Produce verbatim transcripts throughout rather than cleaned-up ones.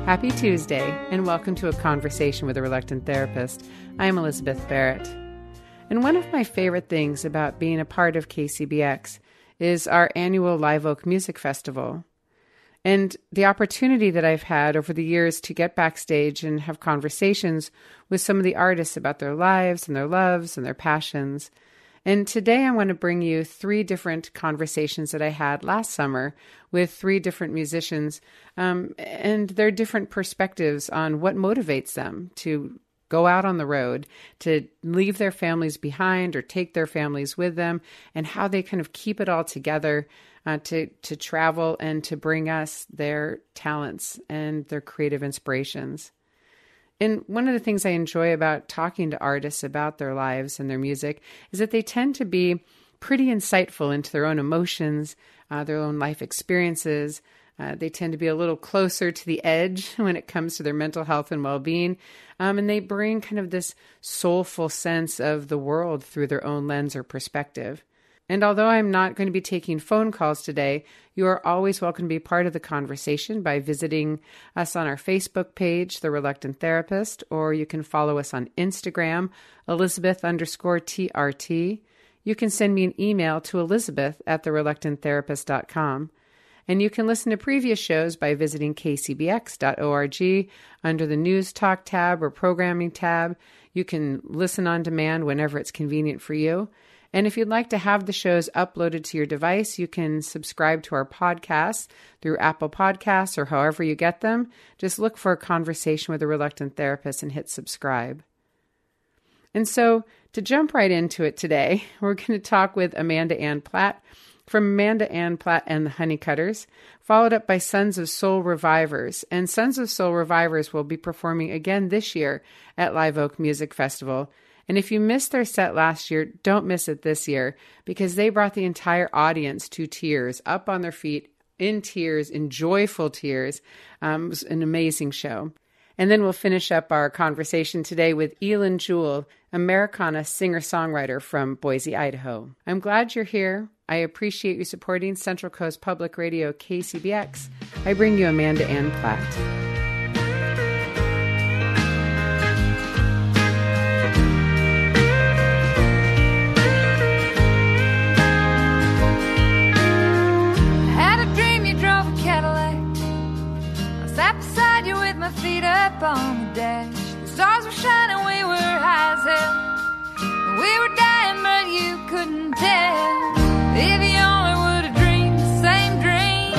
Happy Tuesday, and welcome to A Conversation with a Reluctant Therapist. I'm Elizabeth Barrett. And one of my favorite things about being a part of K C B X is our annual Live Oak Music Festival. And the opportunity that I've had over the years to get backstage and have conversations with some of the artists about their lives and their loves and their passions. And today I want to bring you three different conversations that I had last summer with three different musicians um, and their different perspectives on what motivates them to go out on the road, to leave their families behind or take their families with them, and how they kind of keep it all together uh, to, to travel and to bring us their talents and their creative inspirations. And one of the things I enjoy about talking to artists about their lives and their music is that they tend to be pretty insightful into their own emotions, uh, their own life experiences. Uh, they tend to be a little closer to the edge when it comes to their mental health and well-being. Um, and they bring kind of this soulful sense of the world through their own lens or perspective. And although I'm not going to be taking phone calls today, you are always welcome to be part of the conversation by visiting us on our Facebook page, The Reluctant Therapist, or you can follow us on Instagram, Elizabeth underscore T R T. You can send me an email to Elizabeth at the reluctant therapist dot com. And you can listen to previous shows by visiting k c b x dot org under the News Talk tab or Programming tab. You can listen on demand whenever it's convenient for you. And if you'd like to have the shows uploaded to your device, you can subscribe to our podcasts through Apple Podcasts or however you get them. Just look for A Conversation with a Reluctant Therapist and hit subscribe. And so to jump right into it today, we're going to talk with Amanda Ann Platt from Amanda Ann Platt and the Honeycutters, followed up by Sons of Soul Revivers. And Sons of Soul Revivers will be performing again this year at Live Oak Music Festival. And if you missed their set last year, don't miss it this year, because they brought the entire audience to tears, up on their feet, in tears, in joyful tears. Um, it was an amazing show. And then we'll finish up our conversation today with Elin Jewell, Americana singer-songwriter from Boise, Idaho. I'm glad you're here. I appreciate you supporting Central Coast Public Radio K C B X. I bring you Amanda Ann Platt. Feet up on the dash. The stars were shining, we were high as hell. We were dying, but you couldn't tell. If you only would have dreamed the same dream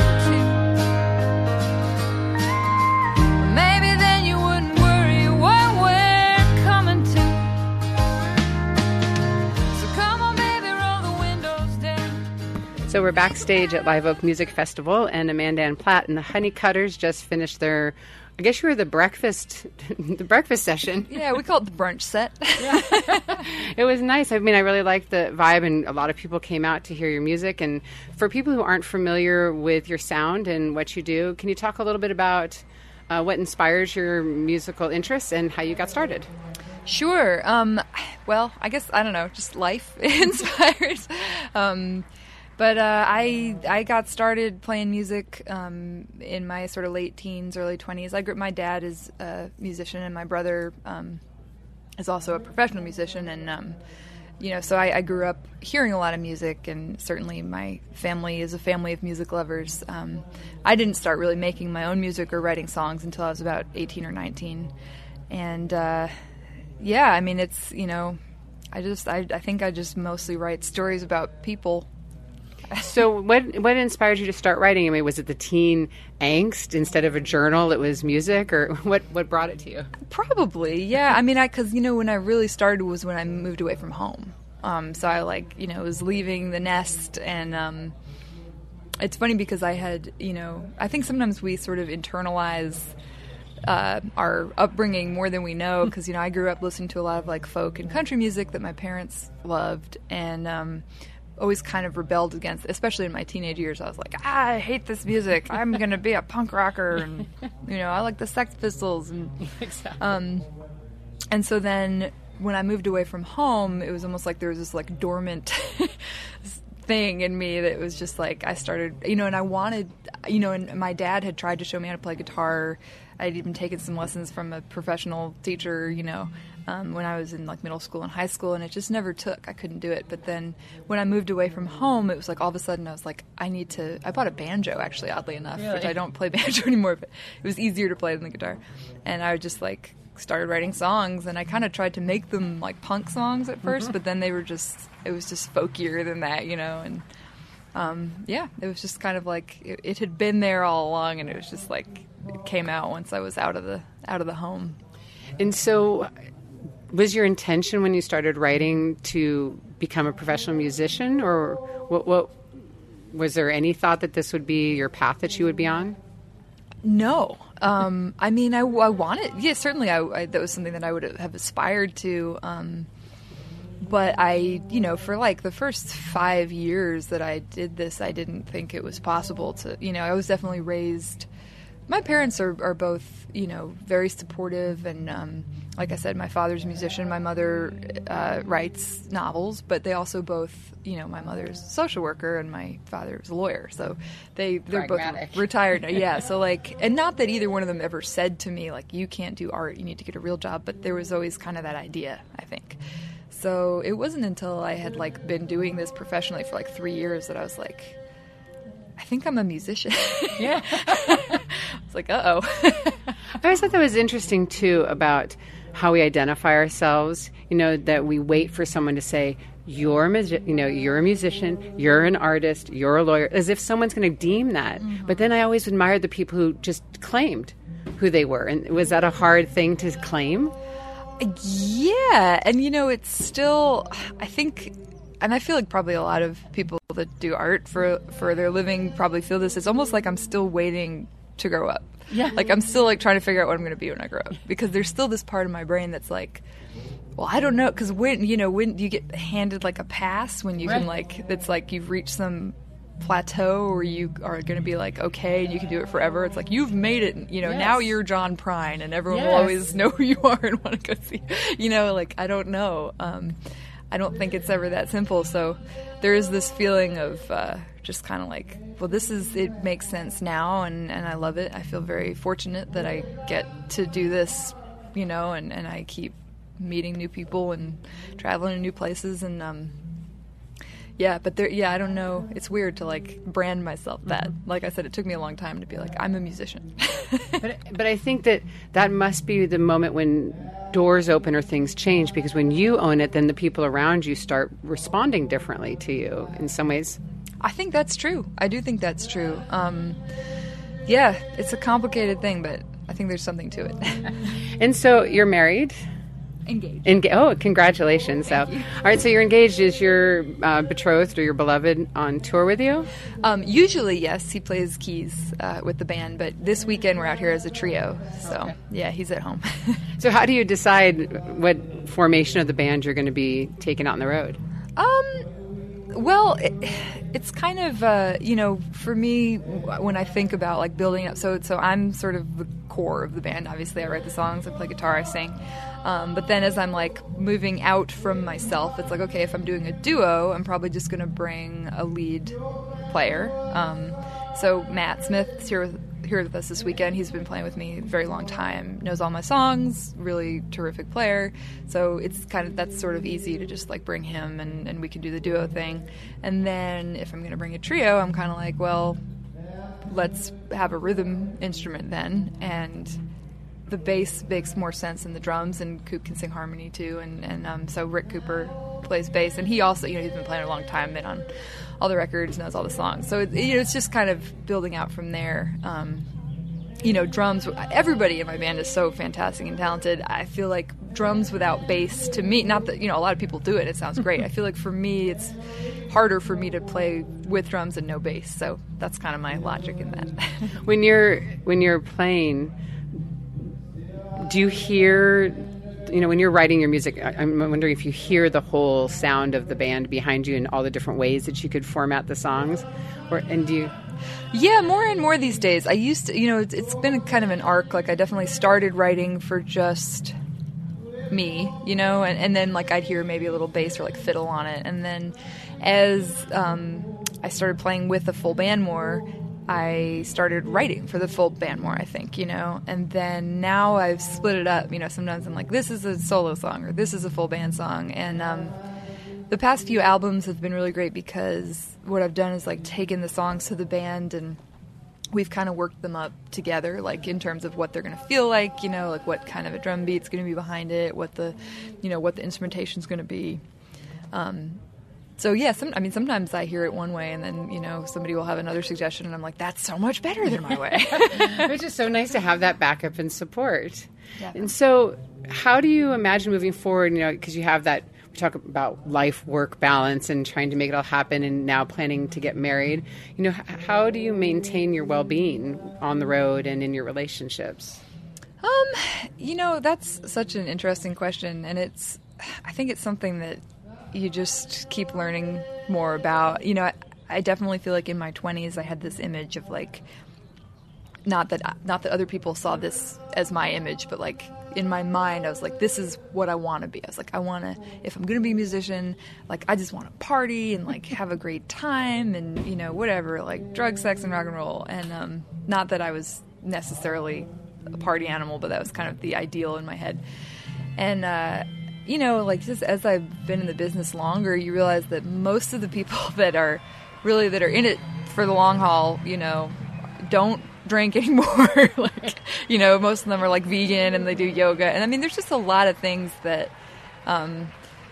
too, maybe then you wouldn't worry what we're coming to. So come on, baby, roll the windows down. So we're backstage at Live Oak Music Festival, and Amanda Ann Platt and the Honeycutters just finished their, I guess you were the breakfast, the breakfast session. Yeah, we call it the brunch set. It was nice. I mean, I really liked the vibe, and a lot of people came out to hear your music. And for people who aren't familiar with your sound and what you do, can you talk a little bit about uh, what inspires your musical interests and how you got started? Sure. Um, well, I guess, I don't know, just life inspires. Um But uh, I I got started playing music um, in my sort of late teens, early twenties. I grew. My dad is a musician, and my brother um, is also a professional musician. And um, you know, so I, I grew up hearing a lot of music, and certainly my family is a family of music lovers. Um, I didn't start really making my own music or writing songs until I was about eighteen or nineteen, and uh, yeah, I mean, it's you know, I just I, I think I just mostly write stories about people. So what what inspired you to start writing? I mean, was it the teen angst instead of a journal? It was music, or what, what brought it to you? Probably, yeah. I mean, I because, you know, when I really started was when I moved away from home. Um, so I, like, you know, was leaving the nest, and um, it's funny because I had, you know, I think sometimes we sort of internalize uh, our upbringing more than we know, because, you know, I grew up listening to a lot of, like, folk and country music that my parents loved, and um always kind of rebelled against, especially in my teenage years. I was like, ah, I hate this music. I'm going to be a punk rocker, and, you know, I like the Sex Pistols. And, exactly. um, and so then when I moved away from home, it was almost like there was this, like, dormant thing in me that was just like, I started, you know, and I wanted, you know, and my dad had tried to show me how to play guitar I'd even taken some lessons from a professional teacher, you know, um, when I was in like middle school and high school, and it just never took. I couldn't do it. But then when I moved away from home, it was like all of a sudden I was like, I need to. I bought a banjo, actually, oddly enough, Really? which I don't play banjo anymore, but it was easier to play than the guitar. And I would just like started writing songs, and I kind of tried to make them like punk songs at first, mm-hmm. but then they were just, it was just folkier than that, you know, and um, yeah, it was just kind of like, it, it had been there all along, and it was just like, it came out once I was out of the, out of the home. And so was your intention when you started writing to become a professional musician, or what, what was there any thought that this would be your path that you would be on? No. Um, I mean, I, I wanted, yeah, certainly I, I, that was something that I would have aspired to. Um, but I, you know, for like the first five years that I did this, I didn't think it was possible to, you know, I was definitely raised, my parents are, are both, you know, very supportive, and um, like I said, my father's a musician, my mother uh, writes novels, but they also both, you know, my mother's a social worker and my father's a lawyer, so they, they're Pragmatic. both retired. Yeah, so like, and not that either one of them ever said to me, like, you can't do art, you need to get a real job, but there was always kind of that idea, I think. So it wasn't until I had like been doing this professionally for like three years that I was like, I think I'm a musician. Yeah. It's like, uh-oh. I always thought that was interesting, too, about how we identify ourselves, you know, that we wait for someone to say, you're a, magi- you know, you're a musician, you're an artist, you're a lawyer, as if someone's going to deem that. Mm-hmm. But then I always admired the people who just claimed who they were. And was that a hard thing to claim? Yeah. And, you know, it's still, I think... And I feel like probably a lot of people that do art for for their living probably feel this. It's almost like I'm still waiting to grow up. Yeah. Like I'm still like trying to figure out what I'm going to be when I grow up. Because there's still this part of my brain that's like, well, I don't know. Because when, you know, when do you get handed like a pass when you right. can like, it's like you've reached some plateau where you are going to be like, okay, and you can do it forever. It's like, you've made it, you know, yes. now you're John Prine and everyone yes. will always know who you are and want to go see, you know, like, I don't know. Um, I don't think it's ever that simple. So there is this feeling of uh, just kind of like, well, this is, it makes sense now, and, and I love it. I feel very fortunate that I get to do this, you know, and, and I keep meeting new people and traveling to new places. And um, yeah, but there, yeah, I don't know. It's weird to like brand myself that. Mm-hmm. Like I said, it took me a long time to be like, I'm a musician. but, but I think that that must be the moment when doors open or things change, because when you own it, then the people around you start responding differently to you in some ways. I think that's true. I do think that's true. Um, yeah, it's a complicated thing, but I think there's something to it. And so you're married? Engaged. Enga- oh, congratulations. So, all right, so you're engaged. Is your uh, betrothed or your beloved on tour with you? Um, usually, yes. He plays keys uh, with the band, but this weekend we're out here as a trio. So, okay. Yeah, he's at home. So how do you decide what formation of the band you're going to be taking out on the road? Um, well, it, it's kind of, uh, you know, for me, when I think about, like, building up, so so I'm sort of the core of the band. Obviously, I write the songs, I play guitar, I sing. Um, but then as I'm, like, moving out from myself, it's like, okay, if I'm doing a duo, I'm probably just going to bring a lead player. Um, so Matt Smith's here with, here with us this weekend. He's been playing with me a very long time, knows all my songs, really terrific player. So it's kind of, that's sort of easy to just, like, bring him and, and we can do the duo thing. And then if I'm going to bring a trio, I'm kind of like, well, let's have a rhythm instrument then. And the bass makes more sense than the drums, and Coop can sing harmony too, and, and um, so Rick Cooper plays bass, and he also, you know, he's been playing a long time, been on all the records, knows all the songs, so it, you know, it's just kind of building out from there. Um, you know, drums, everybody in my band is so fantastic and talented. I feel like drums without bass, to me, not that, you know, a lot of people do it, it sounds great. I feel like for me, it's harder for me to play with drums and no bass, so that's kind of my logic in that. When you're when you're playing, do you hear, you know, when you're writing your music, I'm wondering if you hear the whole sound of the band behind you and all the different ways that you could format the songs? Or, and do you... Yeah, more and more these days. I used to, you know, it's, it's been kind of an arc. Like, I definitely started writing for just me, you know, and, and then, like, I'd hear maybe a little bass or, like, fiddle on it. And then as um, I started playing with a full band more, I started writing for the full band more, I think, you know, and then now I've split it up. You know, sometimes I'm like, this is a solo song or this is a full band song. And um, the past few albums have been really great because what I've done is like taken the songs to the band and we've kind of worked them up together, like in terms of what they're going to feel like, you know, like what kind of a drum beat's going to be behind it, what the, you know, what the instrumentation's going to be. Um, so yeah, some, I mean, sometimes I hear it one way and then, you know, somebody will have another suggestion and I'm like, that's so much better than my way. Which is so nice to have that backup and support. Yeah. And so how do you imagine moving forward, you know, because you have that, we talk about life-work balance and trying to make it all happen and now planning to get married. You know, h- how do you maintain your well-being on the road and in your relationships? Um, you know, that's such an interesting question. And it's, I think it's something that you just keep learning more about. You know, I, I definitely feel like in my twenties I had this image of like, not that not that other people saw this as my image, but like in my mind I was like, this is what I want to be. I was like, I want to, if I'm going to be a musician, like I just want to party and like have a great time and, you know, whatever, like drugs, sex, and rock and roll. And um, not that I was necessarily a party animal, but that was kind of the ideal in my head. And uh you know, like just as I've been in the business longer, you realize that most of the people that are really that are in it for the long haul, you know, don't drink anymore. Like, you know, most of them are like vegan and they do yoga. And I mean, there's just a lot of things that, um,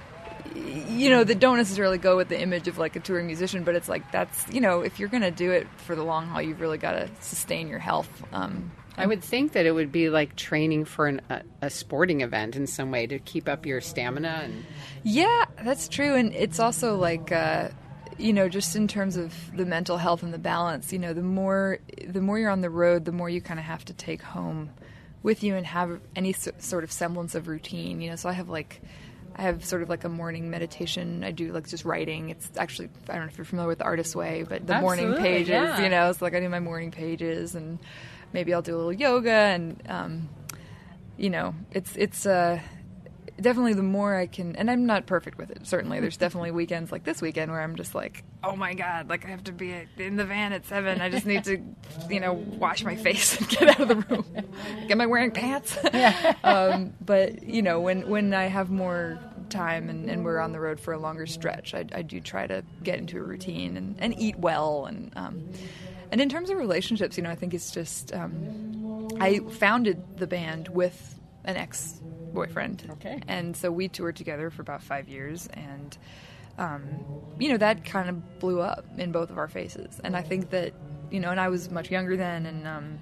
you know, that don't necessarily go with the image of like a touring musician, but it's like, that's, you know, if you're going to do it for the long haul, you've really got to sustain your health. Um, I would think that it would be like training for an, a, a sporting event in some way to keep up your stamina. And yeah, that's true. And it's also like, uh, you know, just in terms of the mental health and the balance, you know, the more the more you're on the road, the more you kind of have to take home with you and have any so, sort of semblance of routine. You know, so I have like, I have sort of like a morning meditation. I do like just writing. It's actually, I don't know if you're familiar with the Artist's Way, but the Absolutely, morning pages, yeah. you know, it's like I do my morning pages and maybe I'll do a little yoga and, um, you know, it's, it's, uh, definitely the more I can, and I'm not perfect with it, certainly. There's definitely weekends like this weekend where I'm just like, oh my God, like I have to be in the van at seven. I just need to, you know, wash my face and get out of the room. Am I wearing pants? Yeah. um, but, you know, when, when I have more time and, and we're on the road for a longer stretch, I, I do try to get into a routine and, and eat well. And, um, and in terms of relationships, you know, I think it's just, um, I founded the band with an ex boyfriend. Okay. And so we toured together for about five years and, um, you know, that kind of blew up in both of our faces. And I think that, you know, and I was much younger then and, um,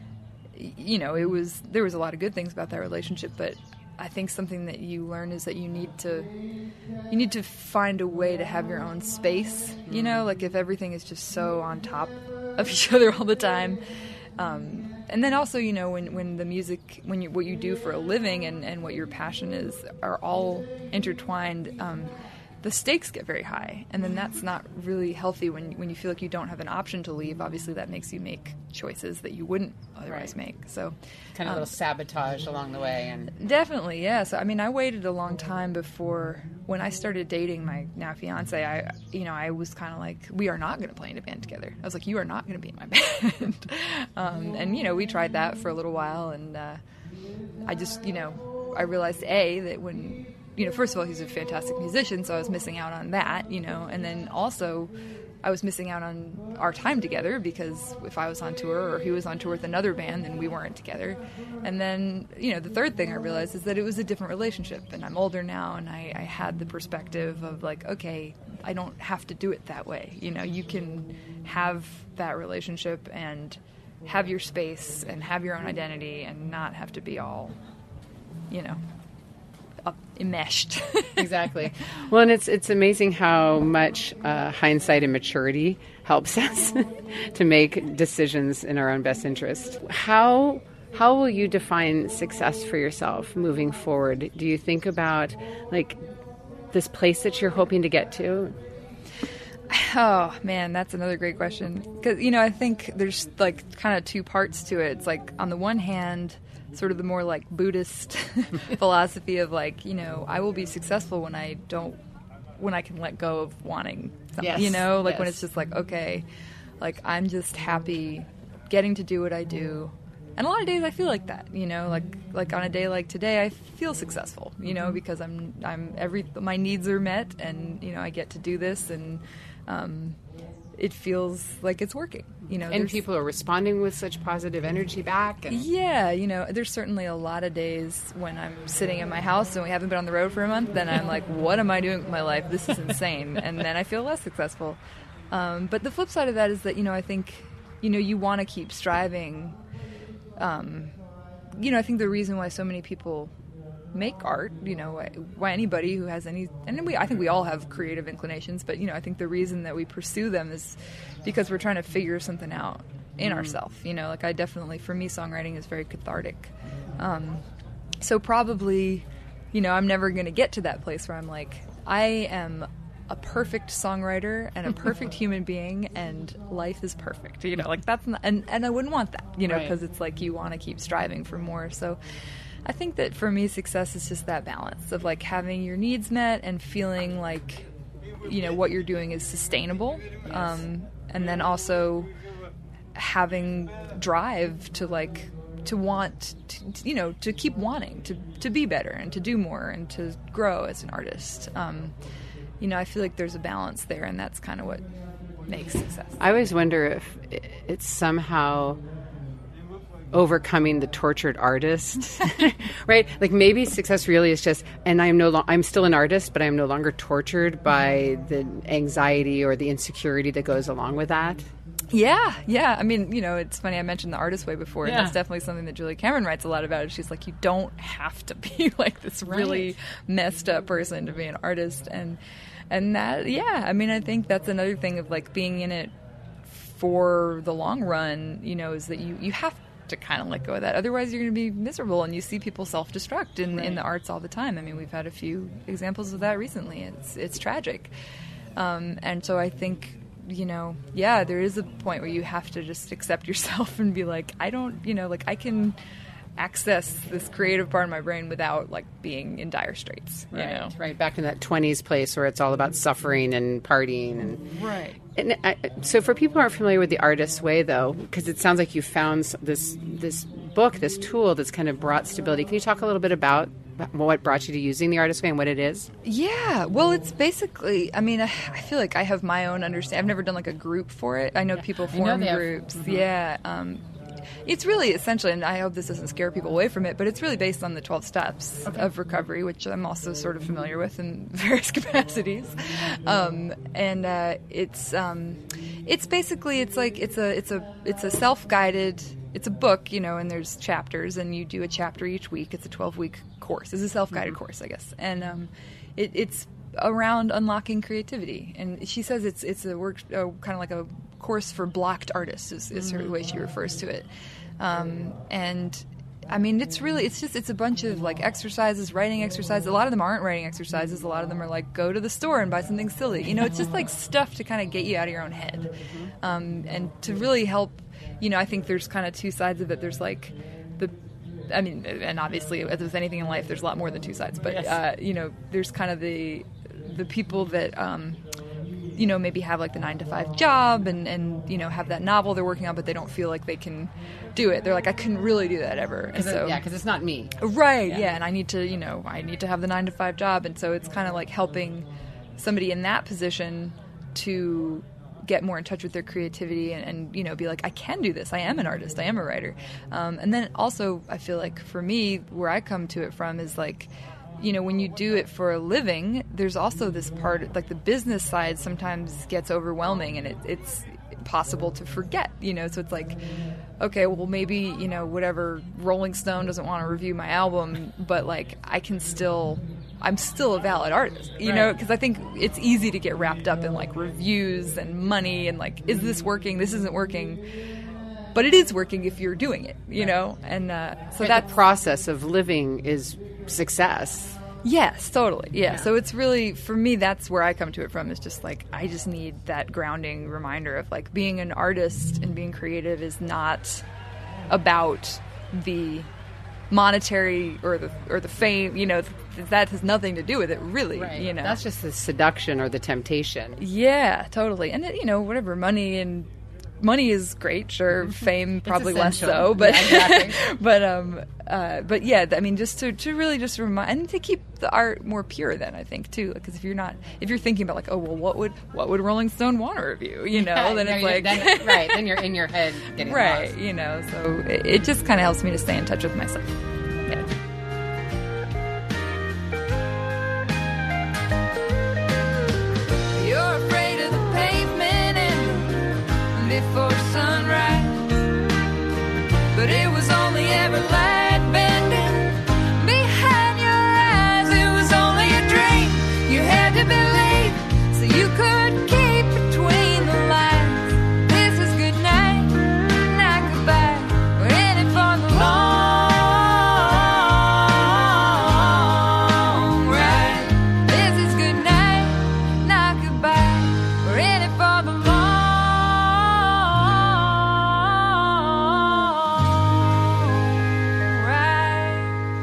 you know, it was, there was a lot of good things about that relationship, but I think something that you learn is that you need to, you need to find a way to have your own space, you know, like if everything is just so on top of each other all the time, um, and then also, you know, when, when the music, when you, what you do for a living and, and what your passion is are all intertwined, um, the stakes get very high. And then that's not really healthy when, when you feel like you don't have an option to leave. Obviously, that makes you make choices that you wouldn't otherwise Right. make. So kind of um, a little sabotage along the way. And definitely, yeah. So, I mean, I waited a long time before, when I started dating my now fiance, I, you know, I was kind of like, we are not going to play in a band together. I was like, you are not going to be in my band. um, and, you know, we tried that for a little while. And uh, I just, you know, I realized, A, that when, you know, first of all, he's a fantastic musician, so I was missing out on that, you know, and then also I was missing out on our time together because if I was on tour or he was on tour with another band, then we weren't together. And then, you know, the third thing I realized is that it was a different relationship, and I'm older now, and I, I had the perspective of like, okay, I don't have to do it that way. You know, you can have that relationship and have your space and have your own identity and not have to be all, you know, up enmeshed. Exactly. Well, and it's it's amazing how much uh, hindsight and maturity helps us to make decisions in our own best interest. How how will you define success for yourself moving forward? Do you think about like this place that you're hoping to get to? Oh man, that's another great question. Because, you know, I think there's like kind of two parts to it. It's like on the one hand, sort of the more like Buddhist philosophy of like, you know, I will be successful when I don't, when I can let go of wanting something, Yes, you know, like yes. when it's just like, okay, Like, I'm just happy getting to do what I do. And a lot of days I feel like that, you know, like like on a day like today, I feel successful, you know, because I'm I'm every my needs are met, and you know I get to do this, and um, it feels like it's working, you know. And people are responding with such positive energy back. And yeah, you know, there's certainly a lot of days when I'm sitting in my house and we haven't been on the road for a month, then I'm like, what am I doing with my life? This is insane, and then I feel less successful. Um, but the flip side of that is that, you know, I think, you know, you want to keep striving. Um, you know, I think the reason why so many people make art, you know, why, why anybody who has any, and we, I think we all have creative inclinations, but, you know, I think the reason that we pursue them is because we're trying to figure something out in mm. ourselves, you know, like I definitely, for me, songwriting is very cathartic. Um, so probably, you know, I'm never going to get to that place where I'm like, I am a perfect songwriter and a perfect human being, and life is perfect, you know, like that's not, and, and I wouldn't want that, you know, because right. it's like you want to keep striving for more. So I think that for me, success is just that balance of like having your needs met and feeling like, you know, what you're doing is sustainable, um, and then also having drive to like to want to, you know, to keep wanting to to be better and to do more and to grow as an artist. Um, You know, I feel like there's a balance there, and that's kind of what makes success. I always wonder if it's somehow overcoming the tortured artist, right? Like maybe success really is just, and I'm no, lo- I'm still an artist, but I'm no longer tortured by the anxiety or the insecurity that goes along with that. Yeah, yeah. I mean, you know, it's funny, I mentioned the artist way before, and yeah. that's definitely something that Julia Cameron writes a lot about. She's like, you don't have to be like this really right. messed up person to be an artist. And and that, yeah, I mean, I think that's another thing of like being in it for the long run, you know, is that you, you have to kind of let go of that. Otherwise, you're going to be miserable, and you see people self-destruct in, right. in the arts all the time. I mean, we've had a few examples of that recently. It's, it's tragic. Um, and so I think, you know, yeah, there is a point where you have to just accept yourself and be like, I don't, you know, like I can access this creative part of my brain without like being in dire straits. You right, know? right. Back in that twenties place where it's all about suffering and partying and right. And I, so, for people who aren't familiar with the Artist's Way, though, because it sounds like you found this this book, this tool that's kind of brought stability. Can you talk a little bit about what brought you to using the Artist's Way and what it is? Yeah, well, it's basically, I mean, I, I feel like I have my own understanding. I've never done like a group for it. I know yeah. people form know groups. Mm-hmm. Yeah. Um, it's really essentially, and I hope this doesn't scare people away from it, but it's really based on the twelve steps okay. of recovery, which I'm also sort of familiar with in various capacities. Um, and uh, it's um, it's basically it's like it's a it's a it's a self-guided. It's a book, you know, and there's chapters, and you do a chapter each week. It's a twelve-week course. It's a self-guided mm-hmm. course, I guess, and um, it, it's around unlocking creativity. And she says it's it's a work uh, kind of like a course for blocked artists is, is her, the way she refers to it. Um, and I mean, it's really it's just it's a bunch of like exercises, writing exercises. A lot of them aren't writing exercises. A lot of them are like go to the store and buy something silly. You know, it's just like stuff to kind of get you out of your own head, um, and to really help. You know, I think there's kind of two sides of it. There's like the, I mean, and obviously, as with anything in life, there's a lot more than two sides. But, yes. uh, you know, there's kind of the the people that, um, you know, maybe have like the nine to five job and, and, you know, have that novel they're working on, but they don't feel like they can do it. They're like, I couldn't really do that ever. And so, it, yeah, because it's not me. Right, yeah. yeah. And I need to, you know, I need to have the nine to five job. And so it's kind of like helping somebody in that position to get more in touch with their creativity and, and, you know, be like, I can do this. I am an artist. I am a writer. Um, and then also, I feel like for me, where I come to it from is like, you know, when you do it for a living, there's also this part, like the business side sometimes gets overwhelming and it, it's possible to forget, you know, so it's like, okay, well, maybe, you know, whatever Rolling Stone doesn't want to review my album, but like I can still... I'm still a valid artist, you right. know, because I think it's easy to get wrapped up in like reviews and money and like, is this working? This isn't working. But it is working if you're doing it, you right. know? And uh, so right, that process of living is success. Yes, totally. Yeah. yeah. So it's really, for me, that's where I come to it from. It's just like, I just need that grounding reminder of like being an artist and being creative is not about the monetary or the or the fame, you know, that has nothing to do with it, really. Right. You know, that's just the seduction or the temptation. Yeah, totally. And it, you know, whatever money and money is great, sure. Fame probably less essential. so, but Yeah, exactly. but um, uh, but yeah, I mean, just to, to really just remind and to keep the art more pure. Then I think too, because if you're not, if you're thinking about like, oh well, what would what would Rolling Stone want to review? You know, Yeah, then no, it's you're- like then- right. Then you're in your head getting right, lost. you know. So it, it just kind of helps me to stay in touch with myself. Yeah. You're afraid of the pavement and before sunrise, but it was only ever light bending behind your eyes. It was only a dream you had to believe, so you could keep between the lines. This is good night, not goodbye. We're in it for the long ride. This is good night, not goodbye. We're in it for the long ride.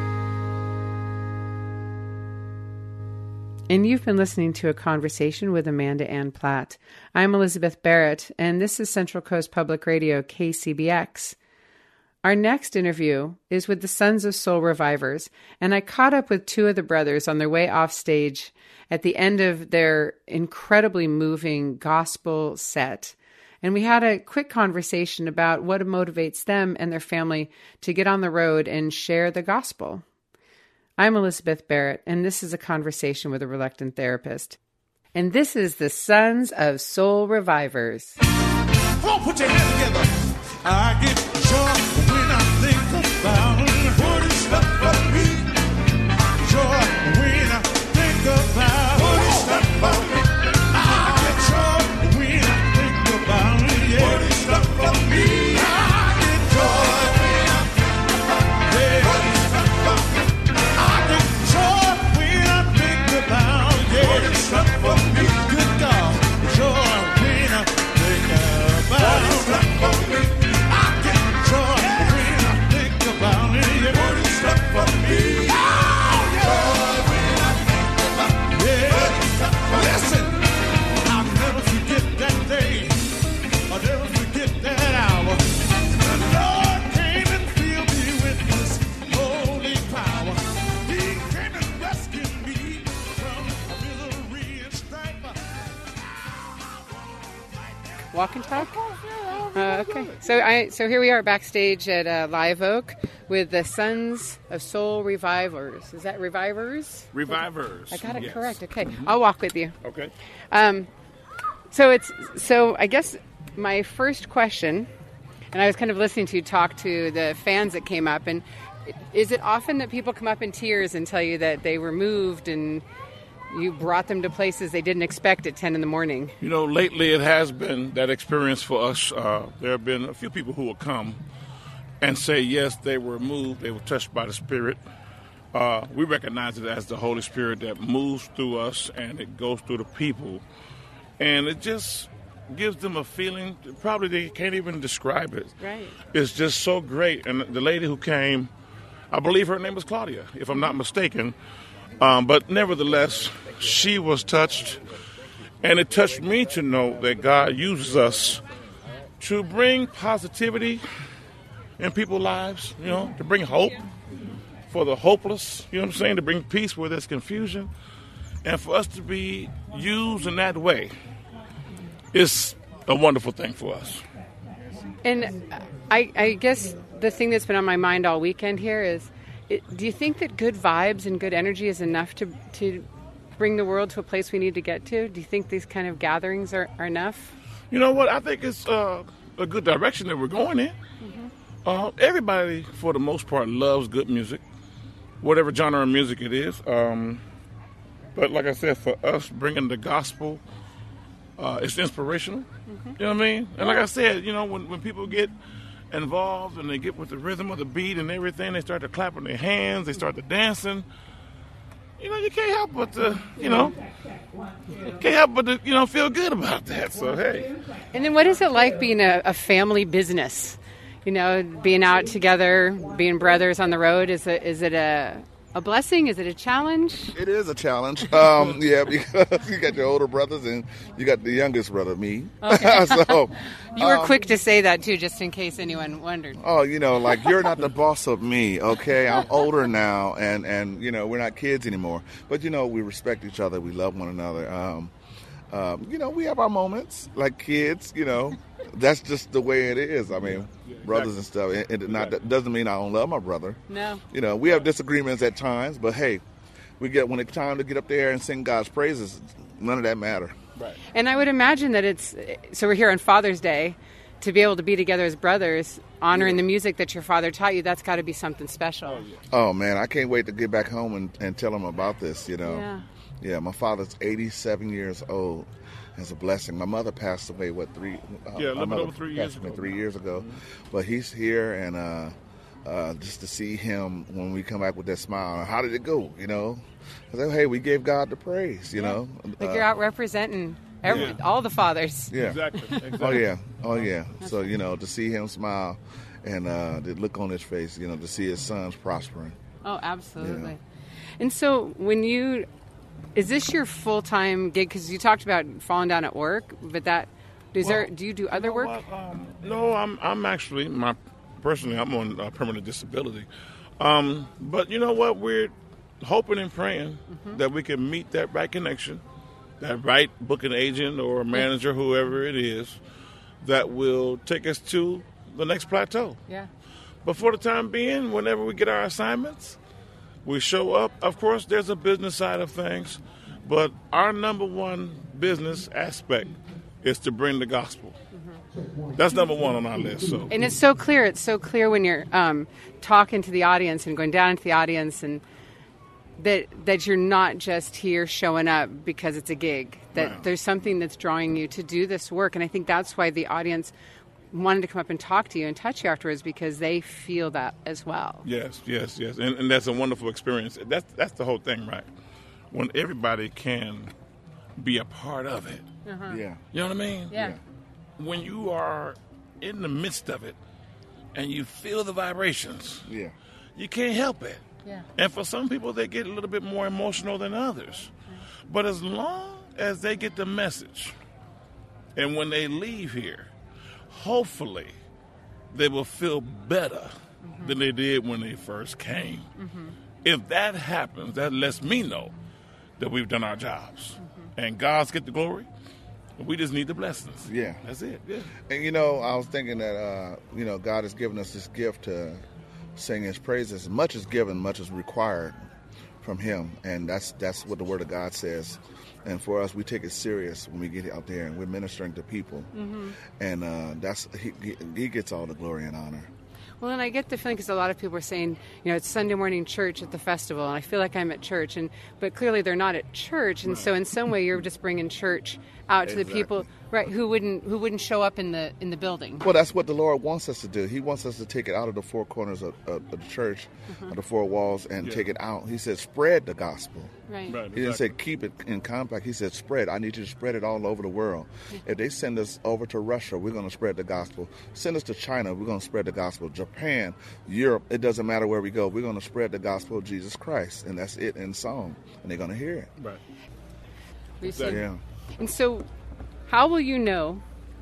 And you've been listening to A Conversation with Amanda Ann Platt. I'm Elizabeth Barrett, and this is Central Coast Public Radio, K C B X. Our next interview is with the Sons of Soul Revivers, and I caught up with two of the brothers on their way off stage at the end of their incredibly moving gospel set. And we had a quick conversation about what motivates them and their family to get on the road and share the gospel. I'm Elizabeth Barrett, and this is A Conversation with a Reluctant Therapist. And this is the Sons of Soul Revivers. Come on, put your hands together. I get joy when I think about what is done for me. Joy when I think about what is done for me. I get joy when I think about yeah. what is done for me. I get joy when I think about yeah. what is done for me. I get joy when I think about yeah. what is done for me. Good God, joy when I think about what is done for me. I get joy when I think about it. Yeah. What is done for me. Oh, yeah. Joy when I think about yeah. what is done for me. Listen, I'll never forget that day. I'll never forget that hour. The Lord came and filled me with His holy power. He came and rescued me from misery and strife. Walk and talk? Uh, okay. So I so here we are backstage at uh, Live Oak with the Sons of Soul Revivers. Is that Revivers? Revivers. I got it yes. correct. Okay. I'll walk with you. Okay. Um, so it's so I guess my first question, and I was kind of listening to you talk to the fans that came up, and is it often that people come up in tears and tell you that they were moved and you brought them to places they didn't expect at ten in the morning? You know, lately it has been that experience for us. Uh, there have been a few people who will come and say, yes, they were moved, they were touched by the Spirit. Uh, we recognize it as the Holy Spirit that moves through us and it goes through the people. And it just gives them a feeling, probably they can't even describe it. Right. It's just so great. And the lady who came, I believe her name was Claudia, if I'm not mistaken. Um, but nevertheless, she was touched, and it touched me to know that God uses us to bring positivity in people's lives, you know, to bring hope for the hopeless, you know what I'm saying, to bring peace where there's confusion, and for us to be used in that way is a wonderful thing for us. And I, I guess the thing that's been on my mind all weekend here is, it, do you think that good vibes and good energy is enough to to bring the world to a place we need to get to? Do you think these kind of gatherings are, are enough? You know what? I think it's uh, a good direction that we're going in. Mm-hmm. Uh, everybody, for the most part, loves good music, whatever genre of music it is. Um, but like I said, for us, bringing the gospel, uh, it's inspirational. Mm-hmm. You know what I mean? And like I said, you know, when, when people get involved and they get with the rhythm of the beat and everything, they start to clapping their hands, they start to dancing. You know, you can't help but to, you know, can't help but to, you know, feel good about that. So, hey. And then what is it like being a, a family business? You know, being out together, being brothers on the road, is it, is it a, a blessing? Is it a challenge? It is a challenge. Um, yeah, because you got your older brothers and you got the youngest brother, me. Okay. so You were um, quick to say that, too, just in case anyone wondered. Oh, you know, like, you're not the boss of me, okay? I'm older now, and, and you know, we're not kids anymore. But, you know, we respect each other. We love one another. Um, um, you know, we have our moments, like kids, you know. That's just the way it is. I mean, Yeah, yeah, brothers exactly. and stuff. It, it not, that doesn't mean I don't love my brother. No. You know, we have disagreements at times, but, hey, we get when it's time to get up there and sing God's praises, none of that matter. Right. And I would imagine that it's, so we're here on Father's Day, to be able to be together as brothers, honoring the music that your father taught you, that's got to be something special. Oh, man, I can't wait to get back home and, and tell them about this, you know. Yeah. Yeah, my father's eighty-seven years old. It's a blessing. My mother passed away, what, three? Uh, Yeah, a my little bit mother over three years passed away ago. Three years ago. Mm-hmm. But he's here, and uh, uh, just to see him when we come back with that smile, how did it go, you know? I said, hey, we gave God the praise, you know? Like Uh, you're out representing every, Yeah. all the fathers. Yeah. Exactly. exactly. Oh, yeah. Oh, yeah. So, you know, to see him smile and uh, the look on his face, you know, to see his sons prospering. Oh, absolutely. Yeah. And so when you, is this your full-time gig? Because you talked about falling down at work, but that, is there, Well, do you do other You know work? what? Um, no, I'm I'm actually my personally I'm on uh, permanent disability, um, but you know what? We're hoping and praying Mm-hmm. that we can meet that right connection, that right booking agent or manager, whoever it is, that will take us to the next plateau. Yeah. But for the time being, whenever we get our assignments, we show up. Of course, there's a business side of things, but our number one business aspect is to bring the gospel. That's number one on our list. So And it's so clear. It's so clear when you're um, talking to the audience and going down into the audience, and that that you're not just here showing up because it's a gig. That Wow. there's something that's drawing you to do this work, and I think that's why the audience wanted to come up and talk to you and touch you afterwards, because they feel that as well. yes, yes, yes, and, and that's a wonderful experience. That's that's the whole thing, right? When everybody can be a part of it. Yeah. You know what I mean? Yeah. When you are in the midst of it and you feel the vibrations, Yeah. you can't help it. Yeah. And for some people, they get a little bit more emotional than others. But as long as they get the message, and when they leave here, hopefully they will feel better than they did when they first came. If that happens, that lets me know that we've done our jobs. And God's get the glory. We just need the blessings. Yeah. That's it. Yeah. And, you know, I was thinking that, uh, you know, God has given us this gift to sing his praises. Much is given, much is required from him. And that's that's what the word of God says. And for us, we take it serious when we get out there and we're ministering to people. Mm-hmm. And uh, that's he, he gets all the glory and honor. Well, and I get the feeling, because a lot of people are saying, you know, it's Sunday morning church at the festival, and I feel like I'm at church, and but clearly they're not at church, and so in some way you're just bringing church out to the people, Exactly. right, who wouldn't who wouldn't show up in the in the building. Well, that's what the Lord wants us to do. He wants us to take it out of the four corners of, of, of the church, of the four walls, and Yeah. take it out. He said, spread the gospel. Right. Right. He didn't exactly. say keep it in compact. He said spread. I need you to spread it all over the world. If they send us over to Russia, we're going to spread the gospel. Send us to China, we're going to spread the gospel. Japan, Europe, it doesn't matter where we go. We're going to spread the gospel of Jesus Christ. And that's it in song. And they're going to hear it. Right. We've seen- Yeah. And so, how will you know?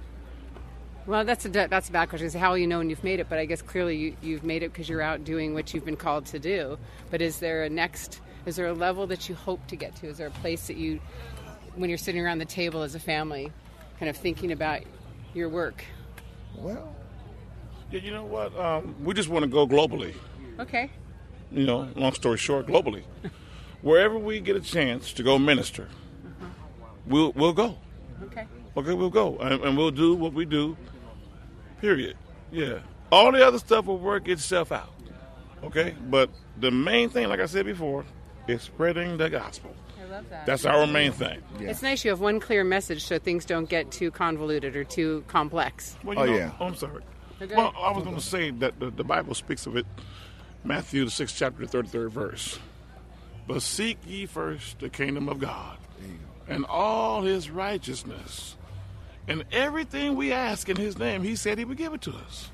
Well, that's a that's a bad question. How will you know when you've made it? But I guess clearly you, you've made it because you're out doing what you've been called to do. But is there a next? Is there a level that you hope to get to? Is there a place that you, when you're sitting around the table as a family, kind of thinking about your work? Well, Yeah, you know what? Um, we just want to go globally. Okay. You know, long story short, globally. Wherever we get a chance to go minister, we'll we'll go. Okay. Okay, we'll go. And, and we'll do what we do, period. Yeah. All the other stuff will work itself out. Okay? But the main thing, like I said before, is spreading the gospel. I love that. That's our main thing. yeah. It's nice you have one clear message so things don't get too convoluted or too complex. Well, you Oh, know, yeah. oh, I'm sorry. Okay. Well, I was going to say that the, the Bible speaks of it, Matthew, the sixth chapter, the thirty-third verse. But seek ye first the kingdom of God and all his righteousness. And everything we ask in his name, he said he would give it to us.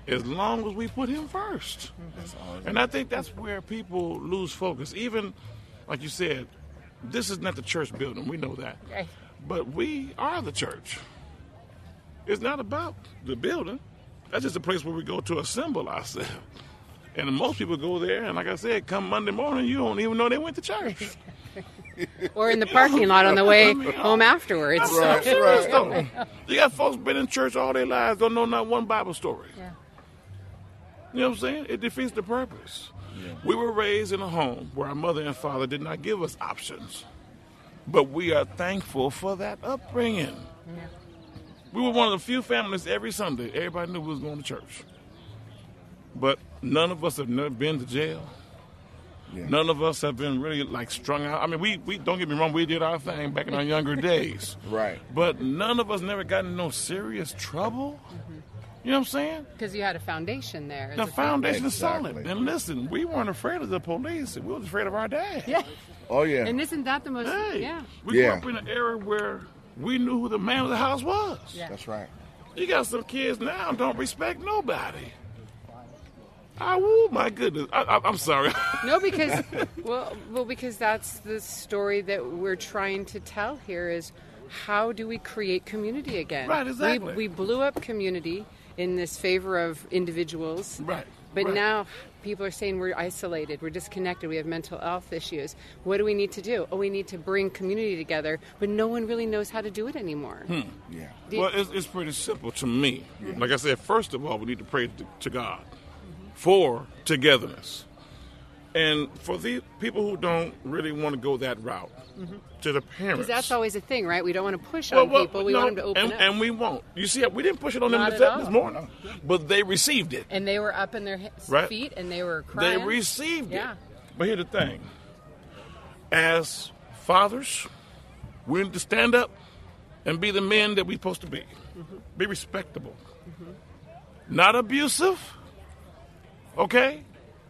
as long as we put him first. And I think that's where people lose focus. Even, like you said, this is not the church building. We know that. Right. But we are the church. It's not about the building. That's just a place where we go to assemble ourselves. And most people go there, and like I said, come Monday morning, you don't even know they went to church. Or in the parking lot on the way home afterwards. Right, right. Though. You got folks been in church all their lives, don't know not one Bible story. Yeah. You know what I'm saying? It defeats the purpose. Yeah. We were raised in a home where our mother and father did not give us options. But we are thankful for that upbringing. Yeah. We were one of the few families every Sunday, everybody knew we was going to church. But none of us have never been to jail. Yeah. None of us have been really, like, strung out. I mean, we, we don't get me wrong, we did our thing back in our younger days. Right. But none of us never got in no serious trouble. Mm-hmm. You know what I'm saying? Because you had a foundation there. The foundation is exactly. solid. And listen, we weren't afraid of the police. We were afraid of our dad. Yeah. Oh, yeah. And isn't that the most, hey, yeah. We yeah. grew up in an era where we knew who the man of the house was. Yeah. That's right. You got some kids now don't respect nobody. Oh, my goodness. I, I, I'm sorry. No, because, well, well, because that's the story that we're trying to tell here is how do we create community again? Right, exactly. We, we blew up community in this favor of individuals. Right. But right. now people are saying we're isolated, we're disconnected, we have mental health issues. What do we need to do? Oh, we need to bring community together, but no one really knows how to do it anymore. Hmm. Yeah. Do well, it's, it's pretty simple to me. Yeah. Like I said, first of all, we need to pray to, to God mm-hmm. for togetherness. And for the people who don't really want to go that route, mm-hmm. to the parents. Because that's always a thing, right? We don't want to push well, on well, people. We no, want them to open and, up. And we won't. You see, we didn't push it on Not them this, at this all. morning. But they received it. And they were up in their he- right? feet and they were crying. They received yeah. it. But here's the thing. As fathers, we need to stand up and be the men that we're supposed to be. Mm-hmm. Be respectable. Mm-hmm. Not abusive. Okay?